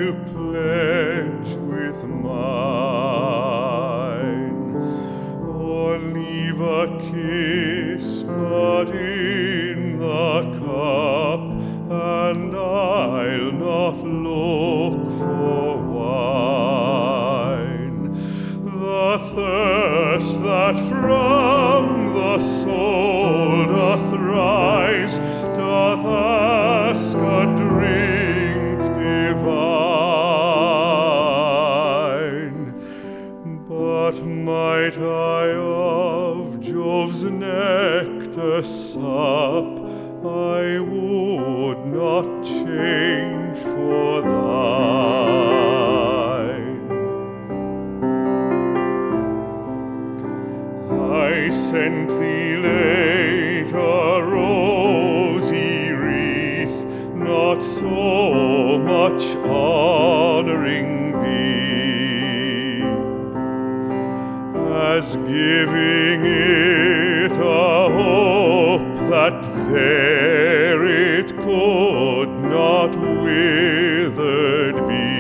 will pledge with mine, or leave a kiss but in the cup, and I'll not look for wine. The thirst that from the soul doth rise doth ask a drink divine. But might I of Jove's nectar sup, I would not change for thine. I sent thee late a rosy wreath, not so much honoring thee as giving it a hope that there it could not withered be.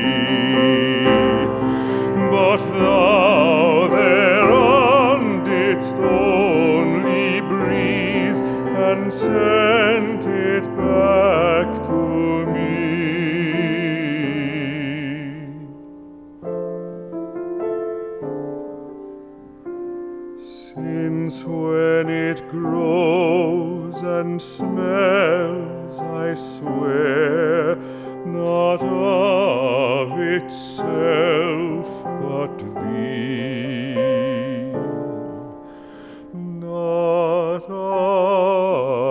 But thou thereon didst only breathe, and sent it back to me. Since when it grows and smells, I swear, not of itself but thee, not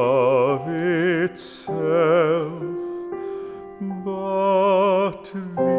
of itself but thee.